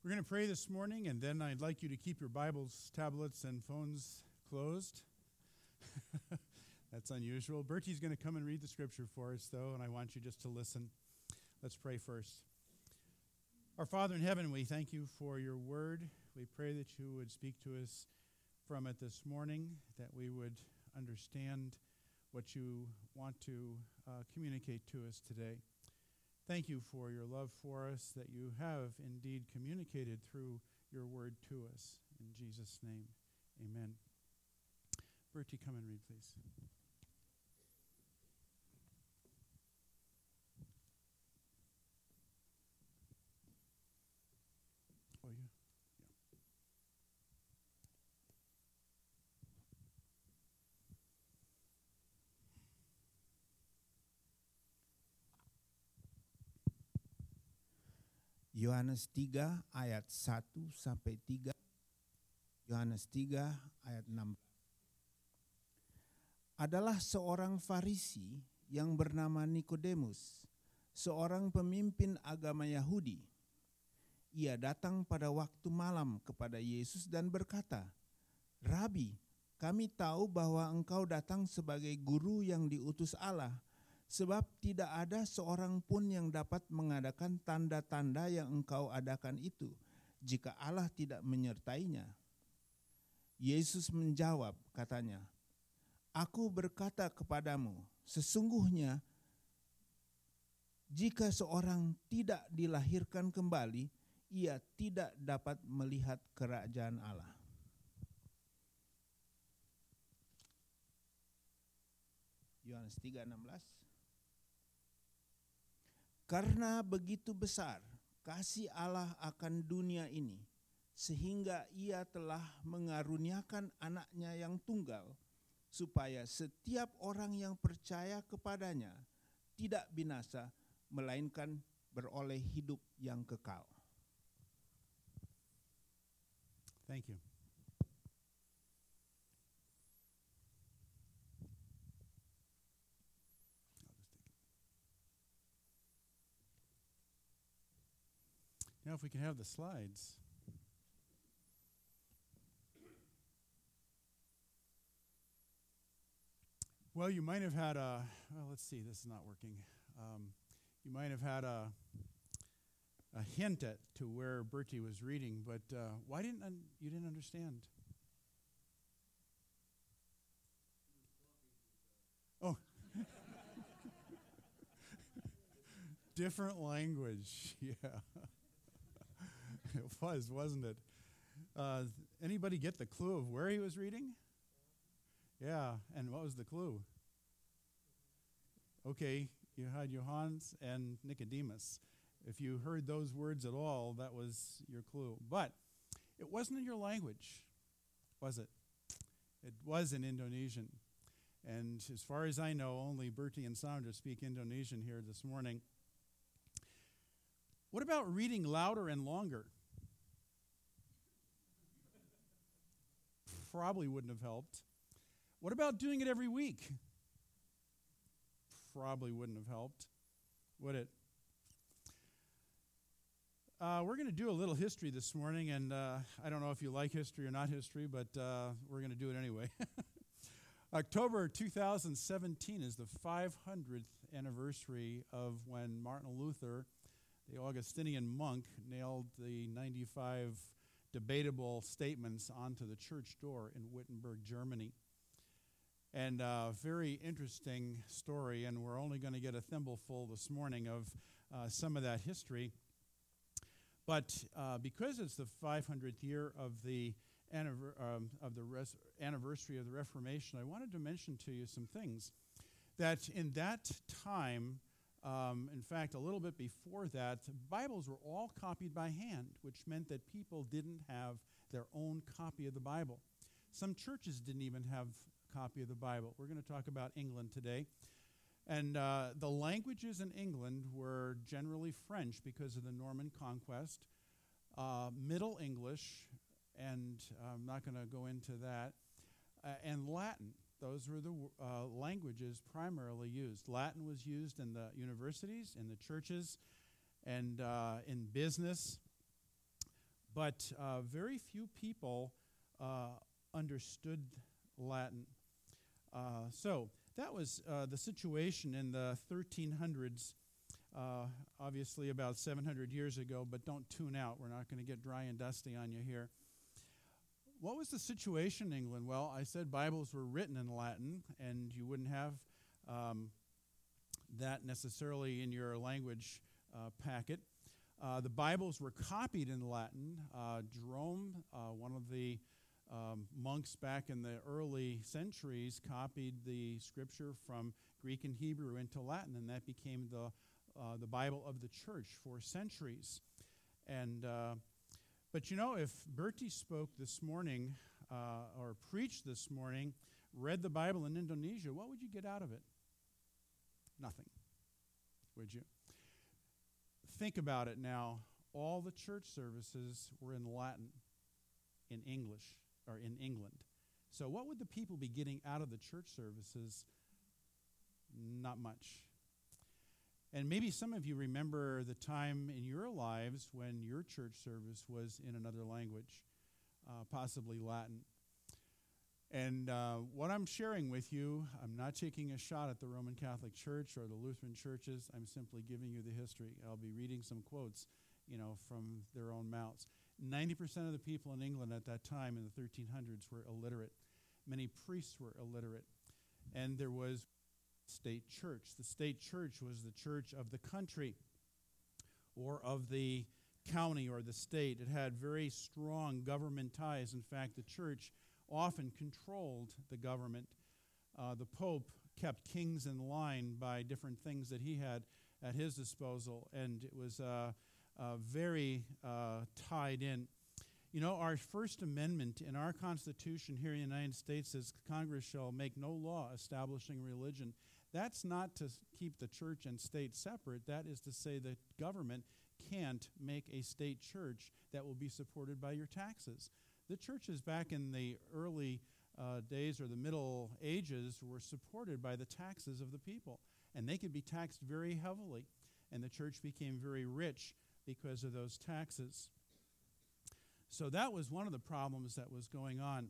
We're going to pray this morning, and then I'd like you to keep your Bibles, tablets, and phones closed. That's unusual. Bertie's going to come and read the scripture for us, though, and I want you just to listen. Let's pray first. Our Father in heaven, we thank you for your word. We pray that you would speak to us from it this morning, that we would understand what you want to communicate to us today. Thank you for your love for us, that you have indeed communicated through your word to us. In Jesus' name, amen. Bertie, come and read, please. Oh, yeah. Yohanes 3 ayat 1 sampai 3. Yohanes 3 ayat 6. Adalah seorang Farisi yang bernama Nikodemus, seorang pemimpin agama Yahudi. Ia datang pada waktu malam kepada Yesus dan berkata, "Rabi, kami tahu bahwa engkau datang sebagai guru yang diutus Allah, sebab tidak ada seorang pun yang dapat mengadakan tanda-tanda yang engkau adakan itu, jika Allah tidak menyertainya." Yesus menjawab, katanya, "Aku berkata kepadamu, sesungguhnya jika seorang tidak dilahirkan kembali, ia tidak dapat melihat kerajaan Allah." Yohanes 3:16. Karena begitu besar kasih Allah akan dunia ini, sehingga ia telah mengaruniakan anaknya yang tunggal, supaya setiap orang yang percaya kepadanya tidak binasa, melainkan beroleh hidup yang kekal. Thank you. Now, if we can have the slides. Well, you might have had let's see, this is not working. You might have had a hint to where Bertie was reading, but why didn't you understand? Oh. Different language, yeah. It was, wasn't it? Anybody get the clue of where he was reading? Yeah, and what was the clue? Okay, you had Johannes and Nicodemus. If you heard those words at all, that was your clue. But it wasn't in your language, was it? It was in Indonesian. And as far as I know, only Bertie and Sandra speak Indonesian here this morning. What about reading louder and longer? Probably wouldn't have helped. What about doing it every week? Probably wouldn't have helped, would it? We're going to do a little history this morning, and I don't know if you like history or not history, but we're going to do it anyway. October 2017 is the 500th anniversary of when Martin Luther, the Augustinian monk, nailed the 95 debatable statements onto the church door in Wittenberg, Germany. And a very interesting story, and we're only going to get a thimbleful this morning of some of that history. But because it's the 500th year of the anniversary of the Reformation, I wanted to mention to you some things that in that time, in fact, a little bit before that, Bibles were all copied by hand, which meant that people didn't have their own copy of the Bible. Some churches didn't even have a copy of the Bible. We're going to talk about England today. And the languages in England were generally French because of the Norman conquest, Middle English, and I'm not going to go into that, and Latin. Those were the languages primarily used. Latin was used in the universities, in the churches, and in business. but very few people understood Latin. So that was the situation in the 1300s, obviously about 700 years ago, but don't tune out. We're not going to get dry and dusty on you here. What was the situation in England? Well, I said Bibles were written in Latin, and you wouldn't have that necessarily in your language packet. The Bibles were copied in Latin. Jerome, one of the monks back in the early centuries, copied the scripture from Greek and Hebrew into Latin, and that became the Bible of the church for centuries. And but you know, if Bertie spoke this morning or preached this morning, read the Bible in Indonesia, what would you get out of it? Nothing, would you? Think about it now. All the church services were in Latin, in English, or in England. So what would the people be getting out of the church services? Not much. And maybe some of you remember the time in your lives when your church service was in another language, possibly Latin. And what I'm sharing with you, I'm not taking a shot at the Roman Catholic Church or the Lutheran churches. I'm simply giving you the history. I'll be reading some quotes, from their own mouths. 90% of the people in England at that time in the 1300s were illiterate. Many priests were illiterate. And there was state church. The state church was the church of the country or of the county or the state. It had very strong government ties. In fact, the church often controlled the government. The Pope kept kings in line by different things that he had at his disposal, and it was very tied in. Our First Amendment in our Constitution here in the United States says Congress shall make no law establishing religion. That's not to keep the church and state separate. That is to say that government can't make a state church that will be supported by your taxes. The churches back in the early days or the Middle Ages were supported by the taxes of the people, and they could be taxed very heavily, and the church became very rich because of those taxes. So that was one of the problems that was going on.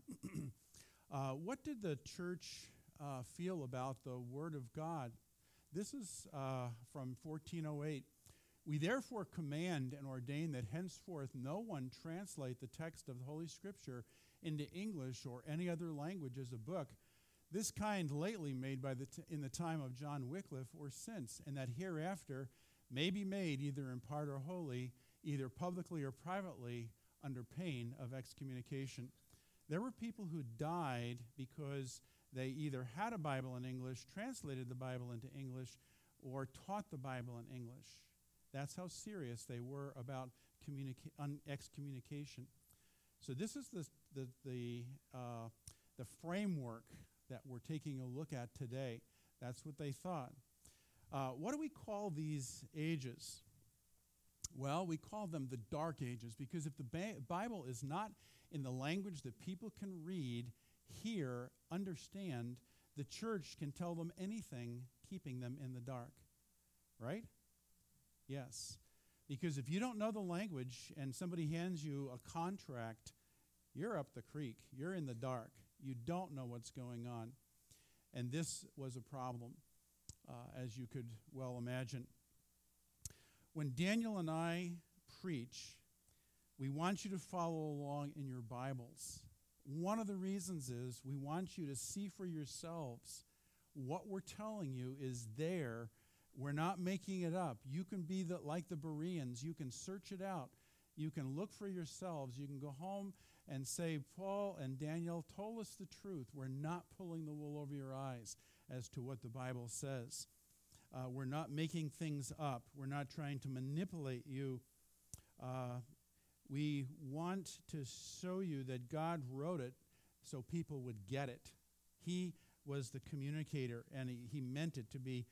What did the church feel about the Word of God? This is from 1408. We therefore command and ordain that henceforth no one translate the text of the Holy Scripture into English or any other language as a book, this kind lately made by in the time of John Wycliffe or since, and that hereafter may be made either in part or wholly, either publicly or privately, under pain of excommunication. There were people who died because they either had a Bible in English, translated the Bible into English, or taught the Bible in English. That's how serious they were about excommunication. So this is the framework that we're taking a look at today. That's what they thought. What do we call these ages? Well, we call them the Dark Ages because if the Bible is not in the language that people can read, hear, understand, the church can tell them anything, keeping them in the dark. Right? Yes. Because if you don't know the language and somebody hands you a contract, you're up the creek. You're in the dark. You don't know what's going on. And this was a problem, as you could well imagine. When Daniel and I preach, we want you to follow along in your Bibles. One of the reasons is we want you to see for yourselves what we're telling you is there. We're not making it up. You can be like the Bereans. You can search it out. You can look for yourselves. You can go home and say, Paul and Daniel told us the truth. We're not pulling the wool over your eyes as to what the Bible says. We're not making things up. We're not trying to manipulate you. We want to show you that God wrote it so people would get it. He was the communicator, and he meant it to be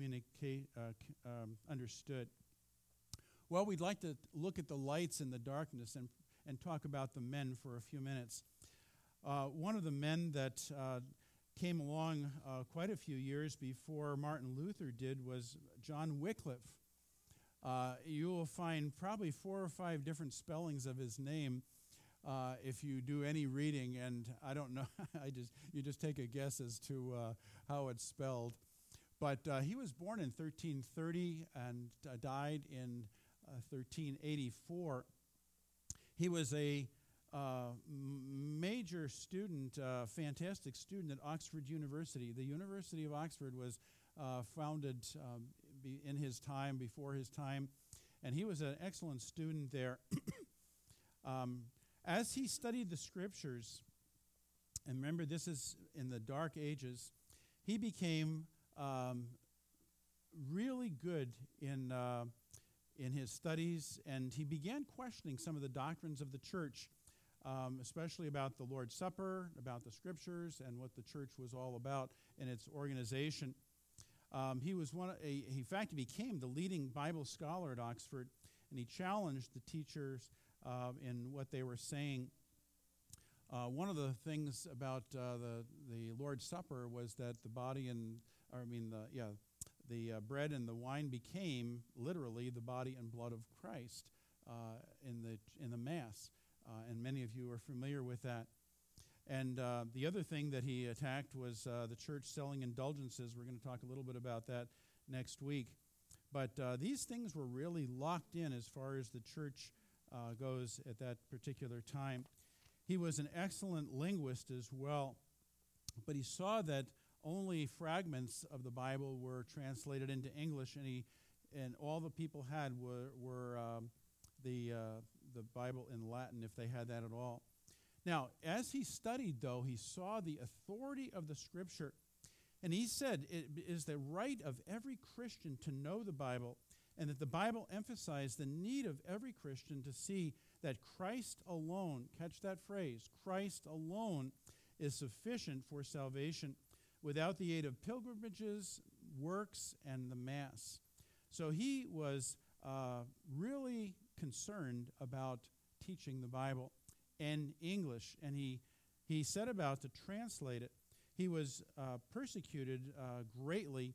understood. Well, we'd like to look at the lights in the darkness and talk about the men for a few minutes. One of the men that came along quite a few years before Martin Luther did was John Wycliffe. You will find probably 4 or 5 different spellings of his name if you do any reading, and I don't know. You just take a guess as to how it's spelled. But he was born in 1330 and died in 1384. He was a major student, fantastic student at Oxford University. The University of Oxford was founded in his time, before his time, and he was an excellent student there. As he studied the scriptures, and remember this is in the Dark Ages, he became really good in his studies, and he began questioning some of the doctrines of the church, especially about the Lord's Supper, about the scriptures, and what the church was all about in its organization. He became the leading Bible scholar at Oxford, and he challenged the teachers in what they were saying. One of the things about the Lord's Supper was that the bread and the wine became literally the body and blood of Christ in the Mass, and many of you are familiar with that. And the other thing that he attacked was the church selling indulgences. We're going to talk a little bit about that next week. But these things were really locked in as far as the church goes at that particular time. He was an excellent linguist as well, but he saw that only fragments of the Bible were translated into English, and all the people had were the Bible in Latin, if they had that at all. Now, as he studied, though, he saw the authority of the Scripture, and he said it is the right of every Christian to know the Bible, and that the Bible emphasized the need of every Christian to see that Christ alone, catch that phrase, Christ alone is sufficient for salvation without the aid of pilgrimages, works, and the Mass. So he was really concerned about teaching the Bible in English, and he set about to translate it. He was persecuted greatly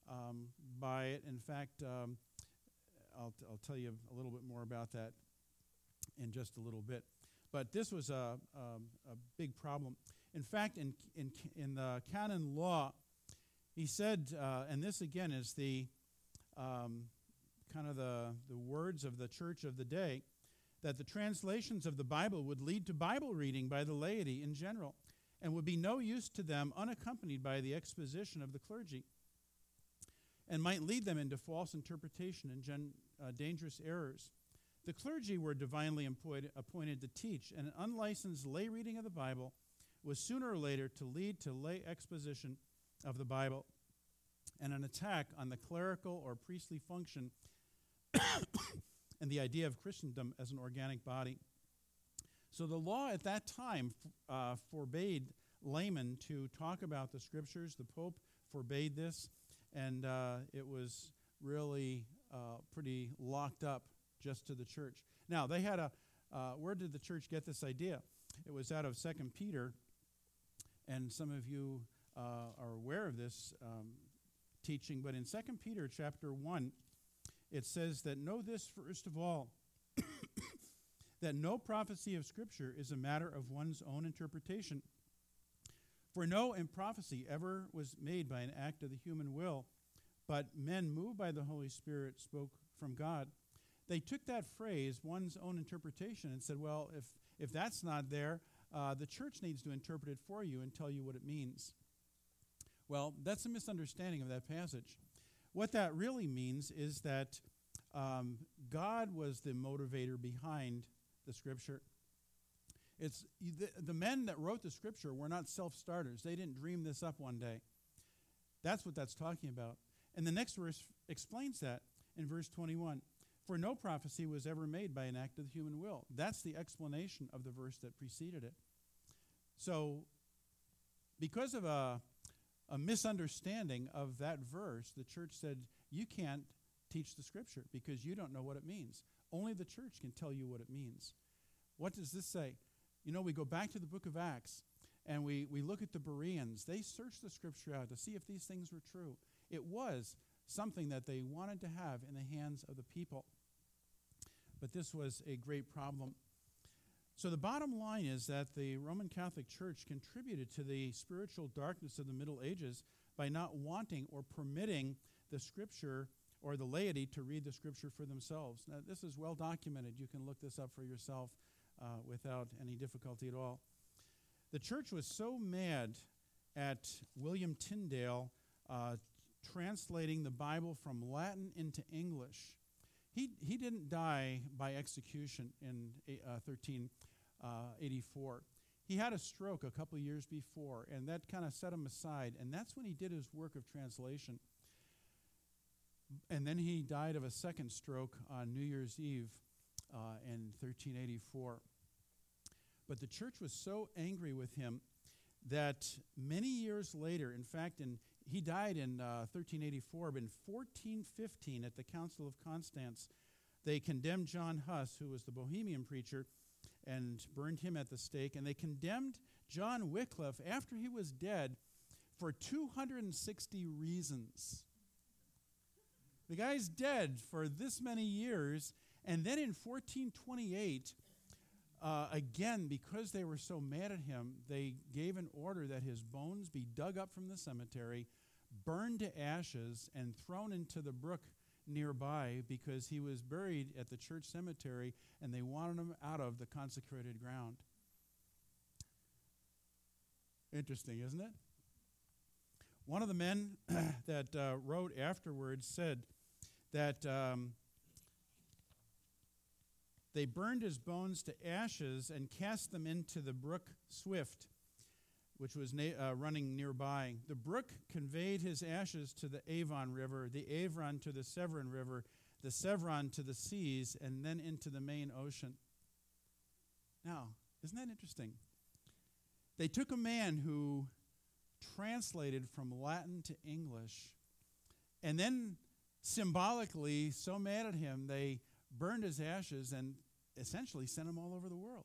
by it. In fact, I'll tell you a little bit more about that in just a little bit. But this was a big problem. In fact, in the canon law, he said, and this again is the kind of the words of the church of the day, that the translations of the Bible would lead to Bible reading by the laity in general, and would be no use to them unaccompanied by the exposition of the clergy, and might lead them into false interpretation and dangerous errors. The clergy were divinely appointed to teach, and an unlicensed lay reading of the Bible was sooner or later to lead to lay exposition of the Bible and an attack on the clerical or priestly function and the idea of Christendom as an organic body. So the law at that time forbade laymen to talk about the Scriptures. The Pope forbade this, and it was really pretty locked up just to the church. Now, they had where did the church get this idea? It was out of 2 Peter, and some of you are aware of this teaching, but in 2 Peter chapter 1, it says that know this first of all, that no prophecy of Scripture is a matter of one's own interpretation. For no prophecy ever was made by an act of the human will, but men moved by the Holy Spirit spoke from God. They took that phrase, one's own interpretation, and said, well, if that's not there, the church needs to interpret it for you and tell you what it means. Well, that's a misunderstanding of that passage. What that really means is that God was the motivator behind the Scripture. It's the men that wrote the Scripture were not self-starters. They didn't dream this up one day. That's what that's talking about. And the next verse explains that in verse 21. For no prophecy was ever made by an act of the human will. That's the explanation of the verse that preceded it. So, because of a misunderstanding of that verse, the church said, you can't teach the Scripture because you don't know what it means. Only the church can tell you what it means. What does this say? You know, we go back to the book of Acts, and we look at the Bereans. They searched the Scripture out to see if these things were true. It was something that they wanted to have in the hands of the people. But this was a great problem. So the bottom line is that the Roman Catholic Church contributed to the spiritual darkness of the Middle Ages by not wanting or permitting the Scripture or the laity to read the Scripture for themselves. Now, this is well documented. You can look this up for yourself without any difficulty at all. The church was so mad at William Tyndale translating the Bible from Latin into English. He didn't die by execution in 1384. He had a stroke a couple years before, and that kind of set him aside, and that's when he did his work of translation. And then he died of a second stroke on New Year's Eve in 1384. But the church was so angry with him that many years later, in fact, he died in 1384, but in 1415 at the Council of Constance, they condemned John Huss, who was the Bohemian preacher, and burned him at the stake. And they condemned John Wycliffe after he was dead for 260 reasons. The guy's dead for this many years, and then in 1428, again, because they were so mad at him, they gave an order that his bones be dug up from the cemetery, burned to ashes, and thrown into the brook nearby because he was buried at the church cemetery, and they wanted him out of the consecrated ground. Interesting, isn't it? One of the men that wrote afterwards said that they burned his bones to ashes and cast them into the brook Swift, which was running nearby. The brook conveyed his ashes to the Avon River, the Avon to the Severn River, the Sevron to the seas, and then into the main ocean. Now, isn't that interesting? They took a man who translated from Latin to English, and then symbolically, so mad at him, they burned his ashes and essentially sent him all over the world.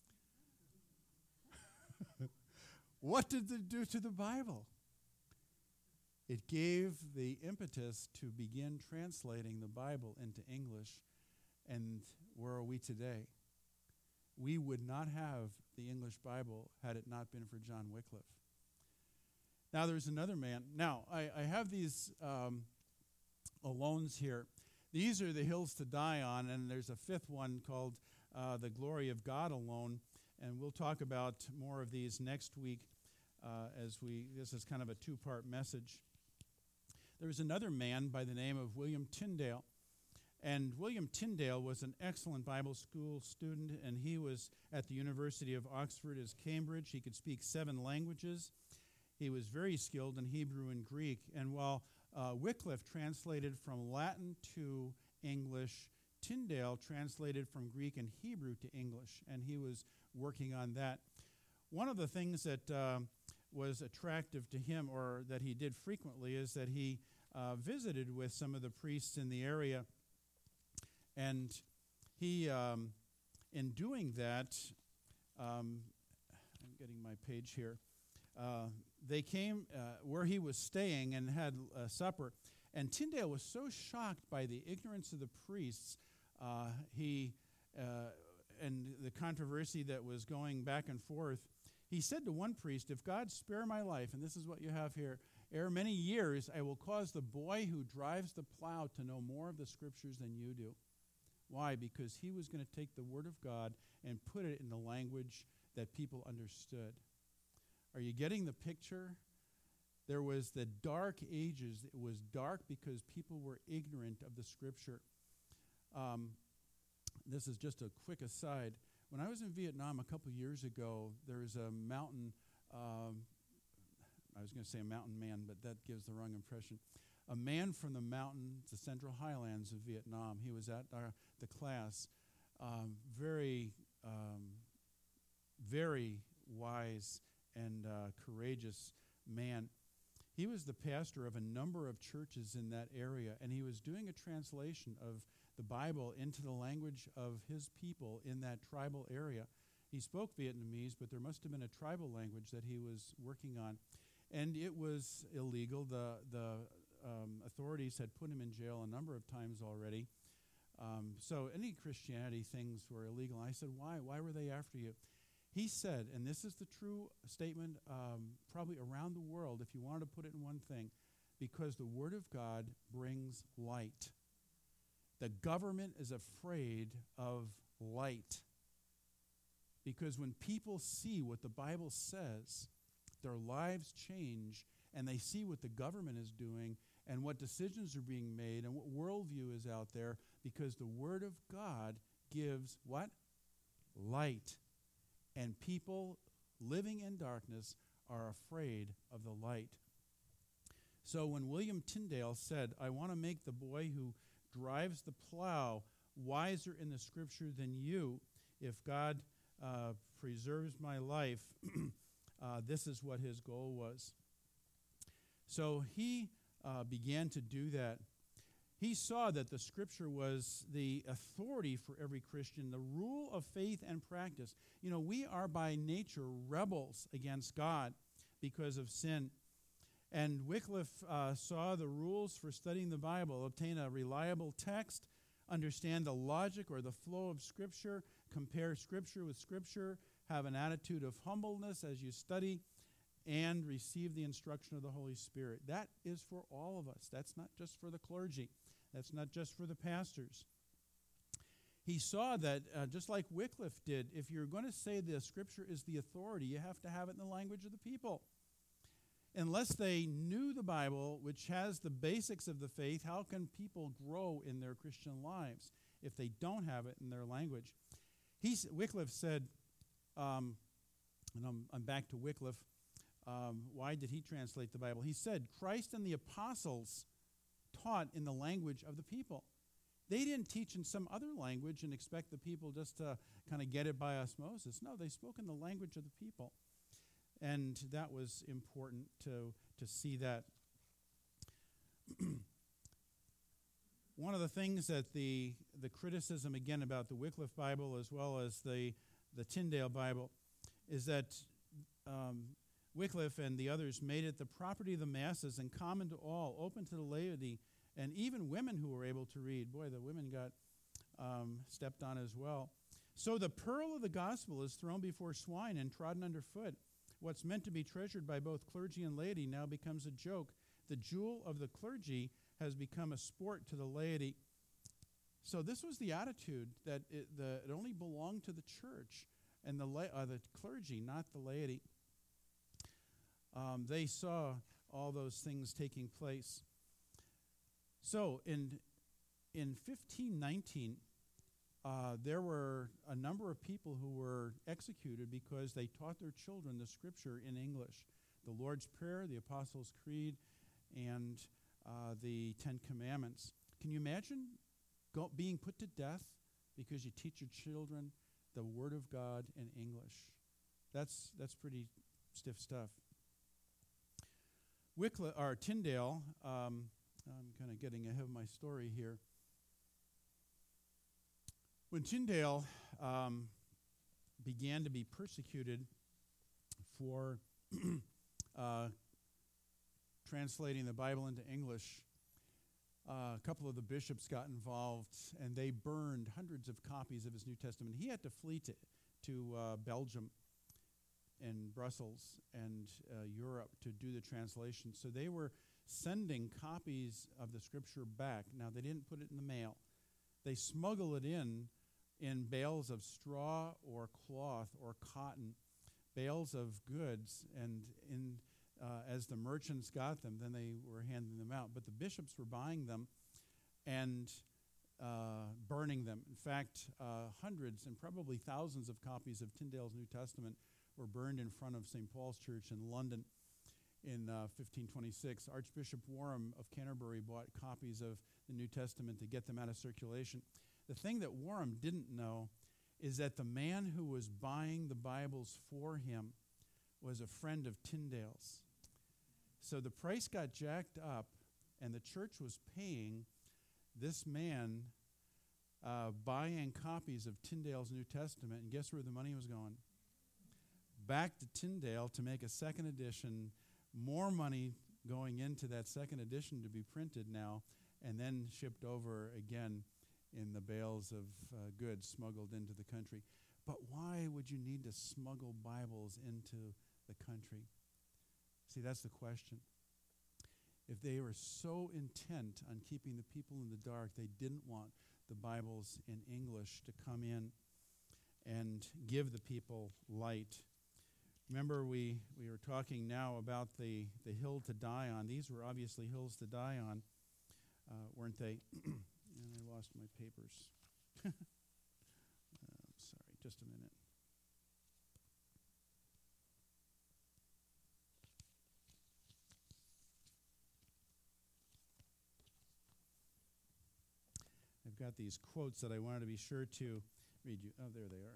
What did it do to the Bible? It gave the impetus to begin translating the Bible into English. And where are we today? We would not have the English Bible had it not been for John Wycliffe. Now there's another man. Now, I have these alones here. These are the hills to die on, and there's a fifth one called The Glory of God Alone, and we'll talk about more of these next week this is kind of a two-part message. There was another man by the name of William Tyndale, and William Tyndale was an excellent Bible school student, and he was at the University of Oxford as Cambridge. He could speak 7 languages. He was very skilled in Hebrew and Greek, and while Wycliffe translated from Latin to English, Tyndale translated from Greek and Hebrew to English, and he was working on that. One of the things that was attractive to him, or that he did frequently, is that he visited with some of the priests in the area, and he, in doing that, I'm getting my page here, they came where he was staying and had supper. And Tyndale was so shocked by the ignorance of the priests, and the controversy that was going back and forth. He said to one priest, "If God spare my life," and this is what you have here, "ere many years, I will cause the boy who drives the plow to know more of the Scriptures than you do." Why? Because he was going to take the Word of God and put it in the language that people understood. Are you getting the picture? There was the dark ages. It was dark because people were ignorant of the Scripture. This is just a quick aside. When I was in Vietnam a couple years ago, there's a mountain, I was going to say a mountain man, but that gives the wrong impression. A man from the mountains, the Central Highlands of Vietnam. He was at the class. Very wise and courageous man. He was the pastor of a number of churches in that area, and he was doing a translation of the Bible into the language of his people in that tribal area. He spoke Vietnamese, but there must have been a tribal language that he was working on. And it was illegal. The authorities had put him in jail a number of times already. So any Christianity things were illegal. I said, why? Why were they after you? He said, and this is the true statement probably around the world, if you wanted to put it in one thing, because the Word of God brings light. The government is afraid of light. Because when people see what the Bible says, their lives change, and they see what the government is doing and what decisions are being made and what worldview is out there, because the Word of God gives what? Light. And people living in darkness are afraid of the light. So when William Tyndale said, I want to make the boy who drives the plow wiser in the Scripture than you, if God preserves my life, this is what his goal was. So he began to do that. He saw that the Scripture was the authority for every Christian, the rule of faith and practice. You know, we are by nature rebels against God because of sin. And Wycliffe saw the rules for studying the Bible: obtain a reliable text, understand the logic or the flow of Scripture, compare Scripture with Scripture, have an attitude of humbleness as you study, and receive the instruction of the Holy Spirit. That is for all of us. That's not just for the clergy. That's not just for the pastors. He saw that, just like Wycliffe did, if you're going to say the Scripture is the authority, you have to have it in the language of the people. Unless they knew the Bible, which has the basics of the faith, how can people grow in their Christian lives if they don't have it in their language? Wycliffe said, and I'm back to Wycliffe, why did he translate the Bible? He said, Christ and the apostles taught in the language of the people. They didn't teach in some other language and expect the people just to kind of get it by osmosis. No, they spoke in the language of the people. And that was important to see that. One of the things that the criticism, again, about the Wycliffe Bible as well as the Tyndale Bible is that Wycliffe and the others made it the property of the masses and common to all, open to the laity, and even women who were able to read. Boy, the women got stepped on as well. So the pearl of the gospel is thrown before swine and trodden underfoot. What's meant to be treasured by both clergy and laity now becomes a joke. The jewel of the clergy has become a sport to the laity. So this was the attitude, that it only belonged to the church and the clergy, not the laity. They saw all those things taking place. So in 1519, there were a number of people who were executed because they taught their children the Scripture in English. The Lord's Prayer, the Apostles' Creed, and the Ten Commandments. Can you imagine being put to death because you teach your children the Word of God in English? That's pretty stiff stuff. Tyndale, I'm kind of getting ahead of my story here. When Tyndale began to be persecuted for translating the Bible into English, a couple of the bishops got involved, and they burned hundreds of copies of his New Testament. He had to flee to Belgium and Brussels and Europe to do the translation. So they were sending copies of the Scripture back. Now, they didn't put it in the mail. They smuggle it in bales of straw or cloth or cotton, bales of goods, and as the merchants got them, then they were handing them out. But the bishops were buying them and burning them. In fact, hundreds and probably thousands of copies of Tyndale's New Testament were burned in front of St. Paul's Church in London in 1526. Archbishop Warham of Canterbury bought copies of the New Testament to get them out of circulation. The thing that Warham didn't know is that the man who was buying the Bibles for him was a friend of Tyndale's. So the price got jacked up, and the church was paying this man buying copies of Tyndale's New Testament, and guess where the money was going? Back to Tyndale to make a second edition, more money going into that second edition to be printed now and then shipped over again in the bales of goods smuggled into the country. But why would you need to smuggle Bibles into the country? See, that's the question. If they were so intent on keeping the people in the dark, they didn't want the Bibles in English to come in and give the people light. Remember, we were talking now about the hill to die on. These were obviously hills to die on, weren't they? And I lost my papers. Sorry, just a minute. I've got these quotes that I wanted to be sure to read you. Oh, there they are.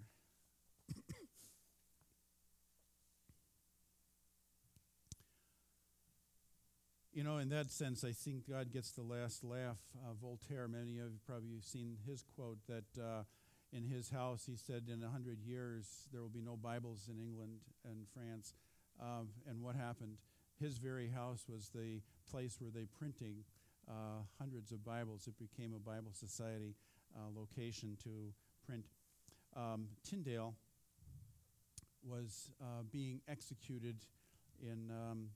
You know, in that sense, I think God gets the last laugh. Voltaire, many of you probably have seen his quote that in his house, he said, in 100 years, there will be no Bibles in England and France. And what happened? His very house was the place where they printing hundreds of Bibles. It became a Bible Society location to print. Tyndale was being executed in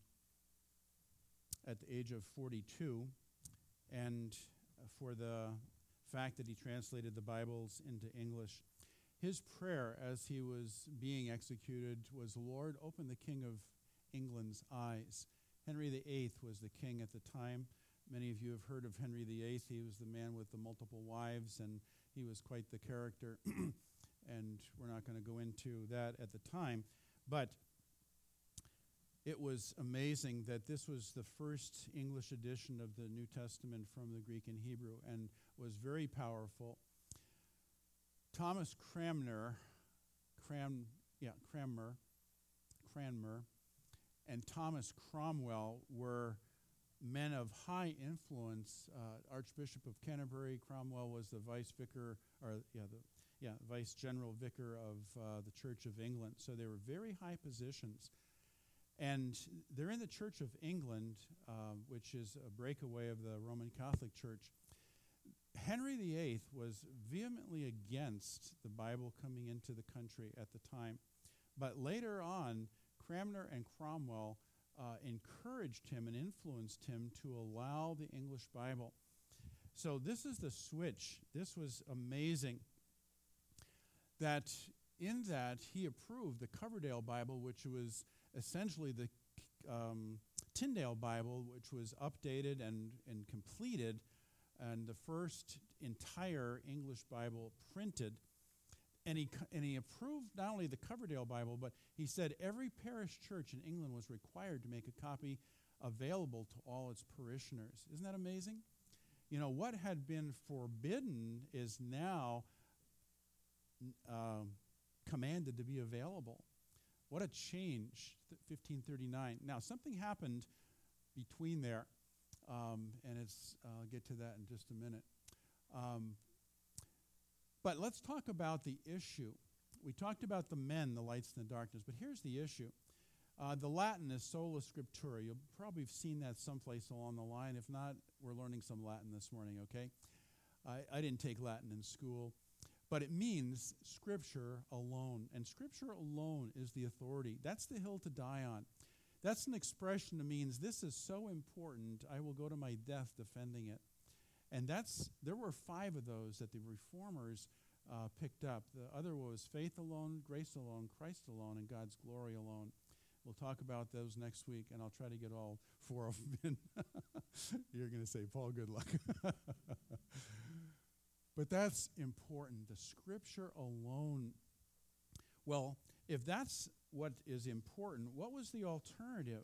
at the age of 42, and for the fact that he translated the Bibles into English. His prayer as he was being executed was, Lord, open the King of England's eyes. Henry VIII was the king at the time. Many of you have heard of Henry VIII. He was the man with the multiple wives, and he was quite the character. And we're not going to go into that at the time. But it was amazing that this was the first English edition of the New Testament from the Greek and Hebrew, and was very powerful. Thomas Cranmer, and Thomas Cromwell were men of high influence. Archbishop of Canterbury, Cromwell was the vice general vicar of the Church of England. So they were very high positions. And they're in the Church of England, which is a breakaway of the Roman Catholic Church. Henry VIII was vehemently against the Bible coming into the country at the time. But later on, Cranmer and Cromwell encouraged him and influenced him to allow the English Bible. So this is the switch. This was amazing. That in that he approved the Coverdale Bible, which was essentially the Tyndale Bible, which was updated and completed, and the first entire English Bible printed. And he approved not only the Coverdale Bible, but he said every parish church in England was required to make a copy available to all its parishioners. Isn't that amazing? You know, what had been forbidden is now commanded to be available. What a change, 1539. Now, something happened between there, and I'll get to that in just a minute. But let's talk about the issue. We talked about the men, the lights and the darkness, but here's the issue. The Latin is sola scriptura. You'll probably have seen that someplace along the line. If not, we're learning some Latin this morning, okay? I didn't take Latin in school. But it means Scripture alone. And Scripture alone is the authority. That's the hill to die on. That's an expression that means this is so important, I will go to my death defending it. And there were 5 of those that the Reformers picked up. The other was faith alone, grace alone, Christ alone, and God's glory alone. We'll talk about those next week, and I'll try to get all 4 of them in. You're going to say, Paul, good luck. But that's important, the Scripture alone. Well, if that's what is important, what was the alternative?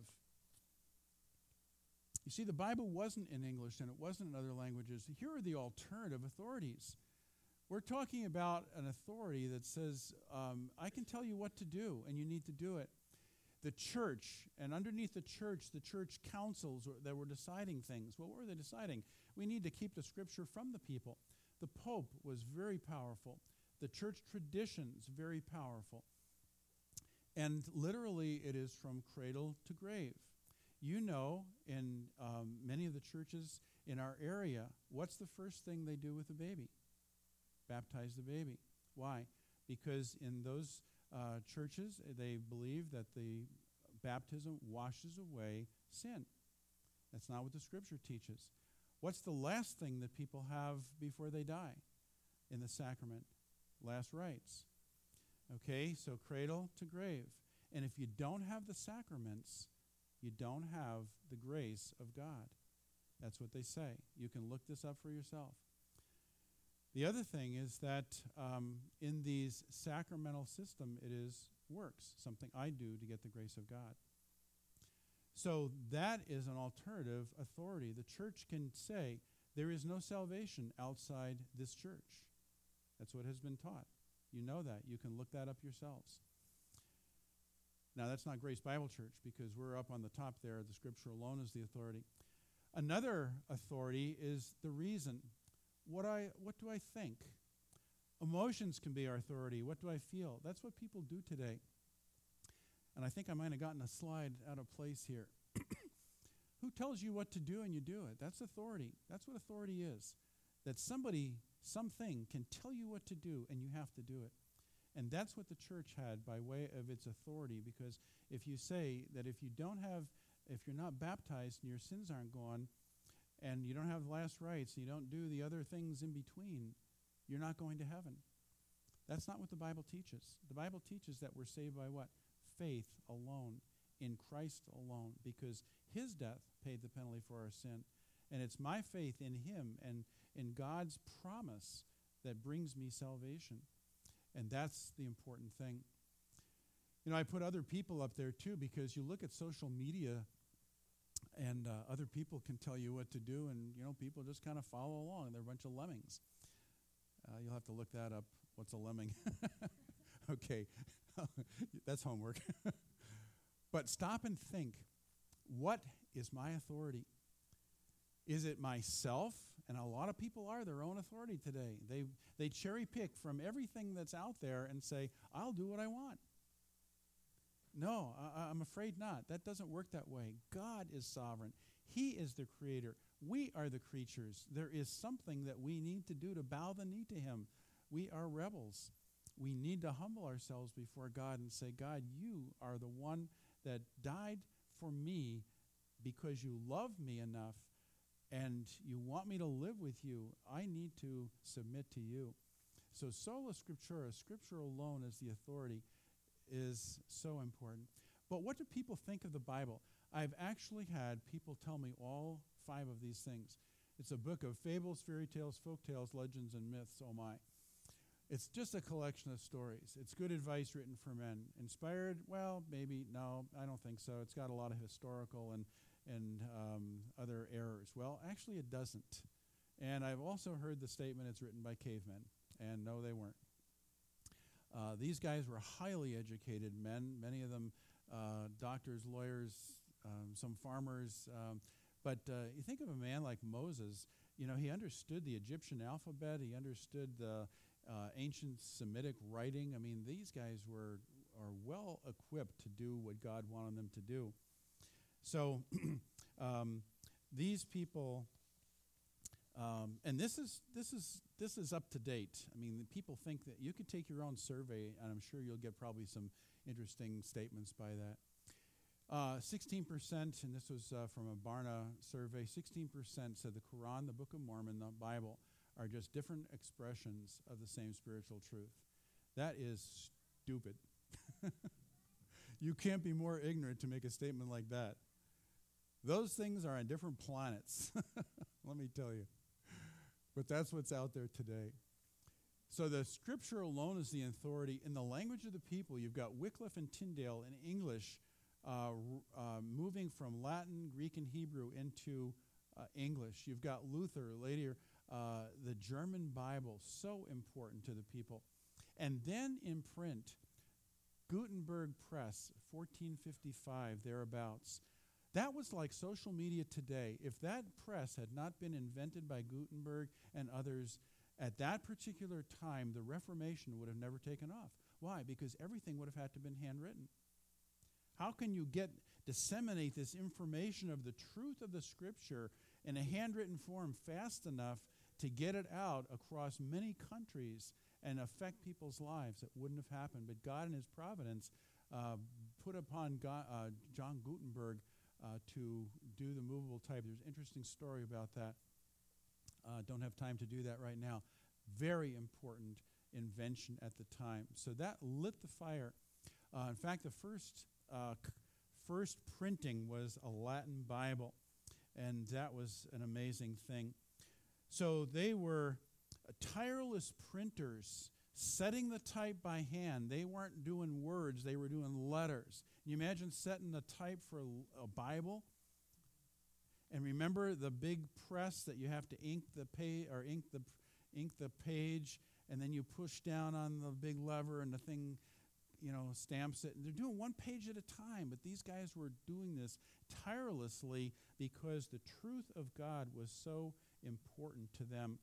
You see, the Bible wasn't in English and it wasn't in other languages. Here are the alternative authorities. We're talking about an authority that says, I can tell you what to do, and you need to do it. The church, and underneath the church councils that were deciding things. What were they deciding? We need to keep the Scripture from the people. The Pope was very powerful. The church traditions, very powerful. And literally, it is from cradle to grave. You know, in many of the churches in our area, what's the first thing they do with the baby? Baptize the baby. Why? Because in those churches, they believe that the baptism washes away sin. That's not what the Scripture teaches. What's the last thing that people have before they die in the sacrament? Last rites. Okay, so cradle to grave. And if you don't have the sacraments, you don't have the grace of God. That's what they say. You can look this up for yourself. The other thing is that in these sacramental system, it is works, something I do to get the grace of God. So that is an alternative authority. The church can say there is no salvation outside this church. That's what has been taught. You know that. You can look that up yourselves. Now, that's not Grace Bible Church because we're up on the top there. The Scripture alone is the authority. Another authority is the reason. What do I think? Emotions can be our authority. What do I feel? That's what people do today. And I think I might have gotten a slide out of place here. Who tells you what to do and you do it? That's authority. That's what authority is. That somebody, something can tell you what to do and you have to do it. And that's what the church had by way of its authority, because if you say that if you're not baptized and your sins aren't gone, and you don't have last rites, and you don't do the other things in between, you're not going to heaven. That's not what the Bible teaches. The Bible teaches that we're saved by what? Faith alone, in Christ alone, because his death paid the penalty for our sin. And it's my faith in him and in God's promise that brings me salvation. And that's the important thing. You know, I put other people up there too, because you look at social media and other people can tell you what to do, and, you know, people just kind of follow along. They're a bunch of lemmings. You'll have to look that up. What's a lemming? Okay, that's homework. But stop and think, what is my authority? Is it myself? And a lot of people are their own authority today. They cherry pick from everything that's out there and say, I'll do what I want. No, I'm afraid not. That doesn't work that way. God is sovereign. He is the creator. We are the creatures. There is something that we need to do to bow the knee to him. We are rebels. We need to humble ourselves before God and say, God, you are the one that died for me because you love me enough and you want me to live with you. I need to submit to you. So sola scriptura, Scripture alone as the authority, is so important. But what do people think of the Bible? I've actually had people tell me all 5 of these things. It's a book of fables, fairy tales, folk tales, legends, and myths, oh my. It's just a collection of stories. It's good advice written for men. Inspired? Well, maybe. No, I don't think so. It's got a lot of historical and other errors. Well, actually it doesn't. And I've also heard the statement it's written by cavemen. And no, they weren't. These guys were highly educated men, many of them doctors, lawyers, some farmers. But you think of a man like Moses, you know, he understood the Egyptian alphabet. He understood the ancient Semitic writing. I mean, these guys are well equipped to do what God wanted them to do. So these people, and this is up to date. I mean, people think that you could take your own survey, and I'm sure you'll get probably some interesting statements by that. 16%, and this was from a Barna survey, 16% said the Quran, the Book of Mormon, the Bible are just different expressions of the same spiritual truth. That is stupid. You can't be more ignorant to make a statement like that. Those things are on different planets, let me tell you. But that's what's out there today. So the Scripture alone is the authority. In the language of the people, you've got Wycliffe and Tyndale in English moving from Latin, Greek, and Hebrew into English. You've got Luther later, the German Bible, so important to the people. And then in print, Gutenberg Press, 1455, thereabouts. That was like social media today. If that press had not been invented by Gutenberg and others at that particular time, the Reformation would have never taken off. Why? Because everything would have had to have been handwritten. How can you get disseminate this information of the truth of the Scripture in a handwritten form fast enough to get it out across many countries and affect people's lives. It wouldn't have happened. But God in his providence put upon John Gutenberg to do the movable type. There's an interesting story about that. Don't have time to do that right now. Very important invention at the time. So that lit the fire. In fact, the first printing was a Latin Bible, and that was an amazing thing. So they were tireless printers, setting the type by hand. They weren't doing words, they were doing letters. Can you imagine setting the type for a Bible? And remember the big press that you have to ink the page, and then you push down on the big lever and the thing, stamps it. And they're doing one page at a time, but these guys were doing this tirelessly because the truth of God was so important to them,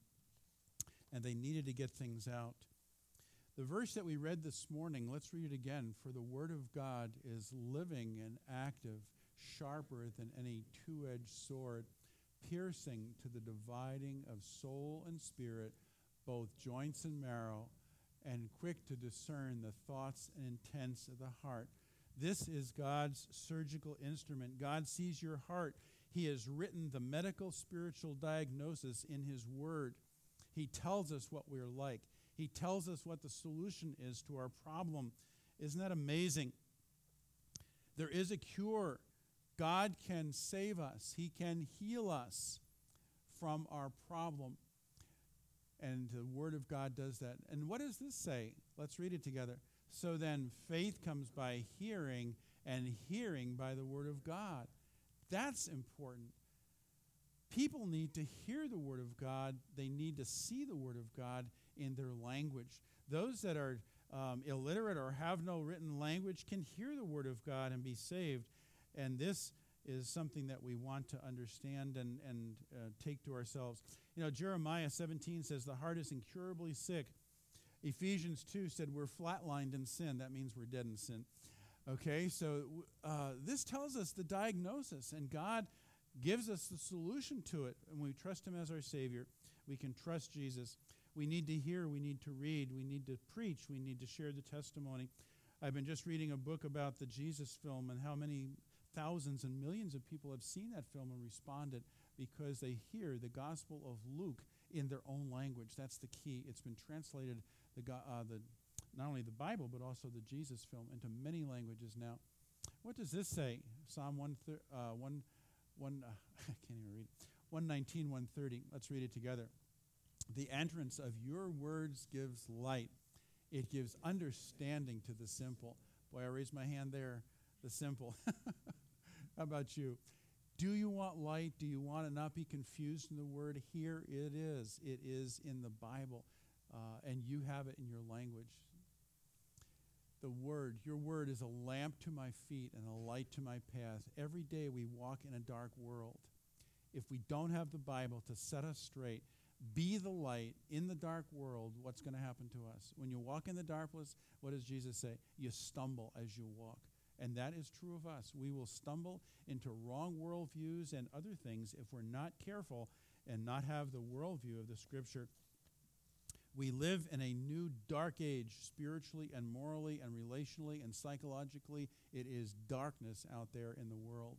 and they needed to get things out. The verse that we read this morning, let's read it again. For the word of God is living and active, sharper than any two-edged sword, piercing to the dividing of soul and spirit, both joints and marrow, and quick to discern the thoughts and intents of the heart. This is God's surgical instrument. God sees your heart. He has written the medical spiritual diagnosis in his word. He tells us what we're like. He tells us what the solution is to our problem. Isn't that amazing? There is a cure. God can save us. He can heal us from our problem. And the Word of God does that. And what does this say? Let's read it together. So then faith comes by hearing, and hearing by the Word of God. That's important. People need to hear the Word of God. They need to see the Word of God in their language. Those that are illiterate or have no written language can hear the Word of God and be saved. And this is something that we want to understand and take to ourselves. Jeremiah 17 says the heart is incurably sick. Ephesians 2 said we're flatlined in sin. That means we're dead in sin. Okay, so this tells us the diagnosis, and God gives us the solution to it. And we trust him as our Savior. We can trust Jesus. We need to hear, we need to read, we need to preach, we need to share the testimony. I've been just reading a book about the Jesus film and how many thousands and millions of people have seen that film and responded because they hear the Gospel of Luke in their own language. That's the key. It's been translated, not only the Bible, but also the Jesus film into many languages now. What does this say? Psalm 119, 130. Let's read it together. The entrance of your words gives light. It gives understanding to the simple. Boy, I raised my hand there. The simple. How about you? Do you want light? Do you want to not be confused in the word? Here it is. It is in the Bible, and you have it in your language. The word, your word is a lamp to my feet and a light to my path. Every day we walk in a dark world. If we don't have the Bible to set us straight, be the light in the dark world, what's going to happen to us? When you walk in the darkness, what does Jesus say? You stumble as you walk. And that is true of us. We will stumble into wrong worldviews and other things if we're not careful and not have the worldview of the Scripture. We live in a new dark age, spiritually and morally and relationally and psychologically. It is darkness out there in the world.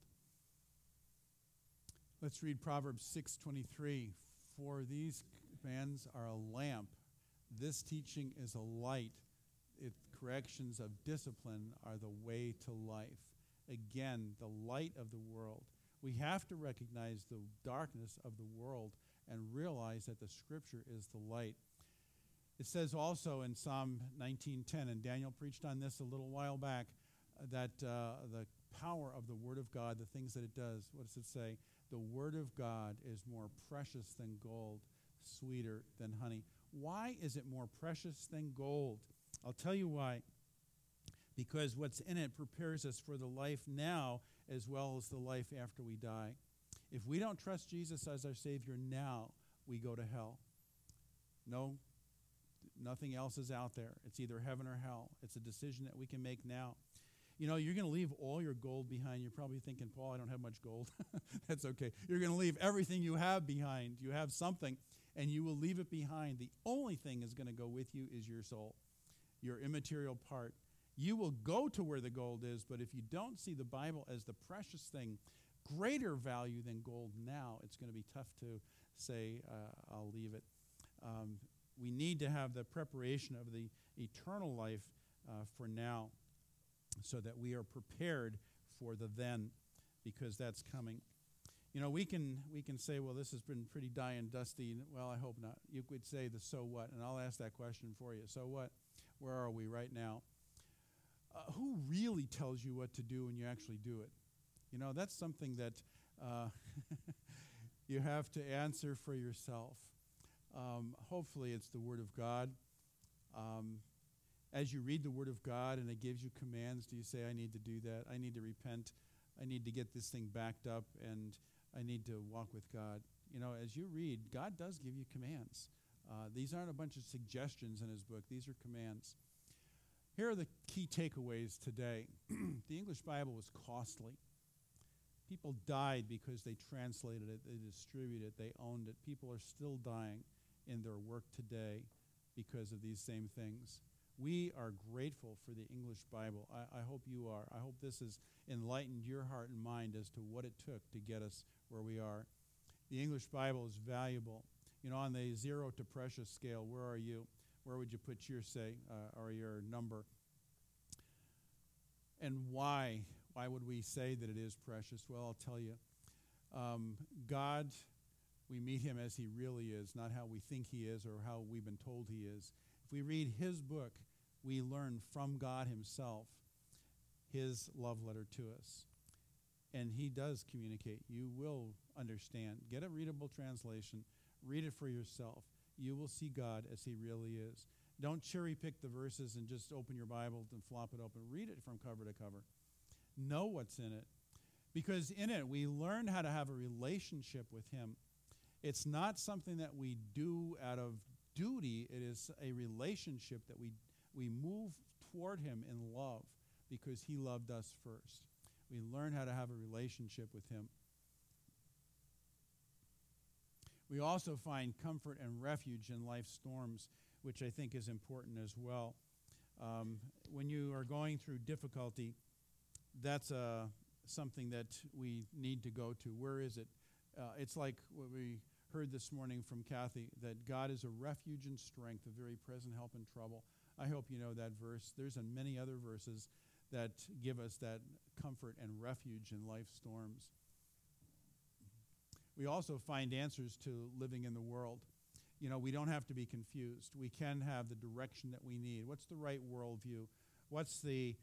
Let's read Proverbs 6:23. For these commands are a lamp. This teaching is a light. Corrections of discipline are the way to life. Again, the light of the world. We have to recognize the darkness of the world and realize that the Scripture is the light. It says also in Psalm 19:10, and Daniel preached on this a little while back, that the power of the Word of God, the things that it does, what does it say? The Word of God is more precious than gold, sweeter than honey. Why is it more precious than gold? I'll tell you why. Because what's in it prepares us for the life now as well as the life after we die. If we don't trust Jesus as our Savior now, we go to hell. No, nothing else is out there. It's either heaven or hell. It's a decision that we can make now. You know, you're going to leave all your gold behind. You're probably thinking, Paul, I don't have much gold. That's okay. You're going to leave everything you have behind. You have something, and you will leave it behind. The only thing is going to go with you is your soul, your immaterial part. You will go to where the gold is, but if you don't see the Bible as the precious thing, greater value than gold now, it's going to be tough to say, I'll leave it. We need to have the preparation of the eternal life for now, so that we are prepared for the then, because that's coming. You know, we can say, well, this has been pretty die and dusty. Well, I hope not. You could say the so what, and I'll ask that question for you. So what? Where are we right now? Who really tells you what to do when you actually do it? You know, that's something that you have to answer for yourself. Hopefully it's the Word of God. As you read the Word of God and it gives you commands, do you say, I need to do that, I need to repent, I need to get this thing backed up, and I need to walk with God? You know, as you read, God does give you commands. These aren't a bunch of suggestions in his book. These are commands. Here are the key takeaways today. The English Bible was costly. People died because they translated it, they distributed it, they owned it. People are still dying in their work today because of these same things. We are grateful for the English Bible. I hope you are. I hope this has enlightened your heart and mind as to what it took to get us where we are. The English Bible is valuable. You know, on the 0 to precious scale, where are you? Where would you put your or your number? And why? Why would we say that it is precious? Well, I'll tell you. God, we meet him as he really is, not how we think he is or how we've been told he is. If we read his book, we learn from God himself his love letter to us. And he does communicate. You will understand. Get a readable translation. Read it for yourself. You will see God as he really is. Don't cherry pick the verses and just open your Bible and flop it open. Read it from cover to cover. Know what's in it. Because in it, we learn how to have a relationship with him. It's not something that we do out of duty. It is a relationship that we move toward him in love because he loved us first. We learn how to have a relationship with him. We also find comfort and refuge in life's storms, which I think is important as well. When you are going through difficulty, that's something that we need to go to. Where is it? It's like what we heard this morning from Kathy, that God is a refuge and strength, a very present help in trouble. I hope you know that verse. There's many other verses that give us that comfort and refuge in life's storms. We also find answers to living in the world. You know, we don't have to be confused. We can have the direction that we need. What's the right worldview? What's the,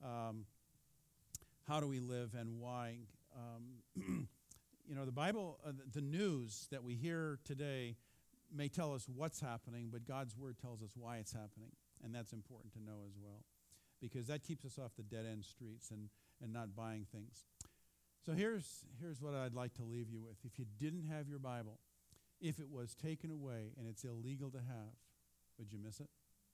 how do we live and why? You know, the Bible, the news that we hear today may tell us what's happening, but God's word tells us why it's happening. And that's important to know as well, because that keeps us off the dead-end streets and not buying things. So here's what I'd like to leave you with. If you didn't have your Bible, if it was taken away and it's illegal to have, would you miss it?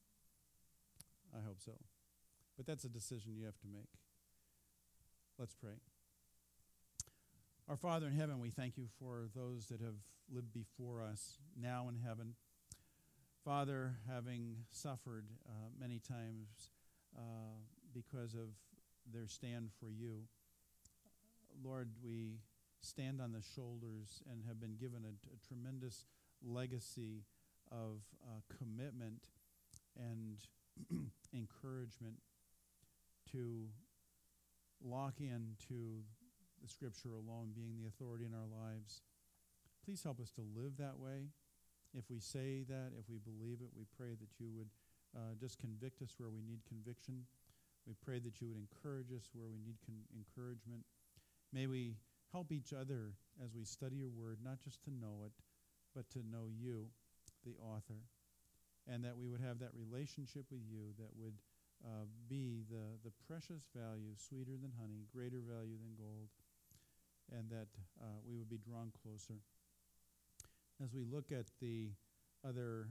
I hope so. But that's a decision you have to make. Let's pray. Our Father in heaven, we thank you for those that have lived before us, now in heaven. Father, having suffered many times because of their stand for you, Lord, we stand on the shoulders and have been given a tremendous legacy of commitment and encouragement to lock into the Scripture alone being the authority in our lives. Please help us to live that way. If we say that, if we believe it, we pray that you would just convict us where we need conviction. We pray that you would encourage us where we need encouragement. May we help each other as we study your word, not just to know it, but to know you, the author, and that we would have that relationship with you that would be the precious value, sweeter than honey, greater value than gold, and that we would be drawn closer. As we look at the other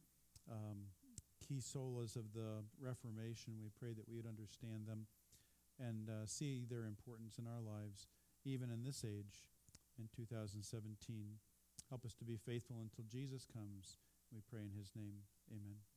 key solas of the Reformation, we pray that we would understand them and see their importance in our lives, even in this age, in 2017. Help us to be faithful until Jesus comes. We pray in his name. Amen.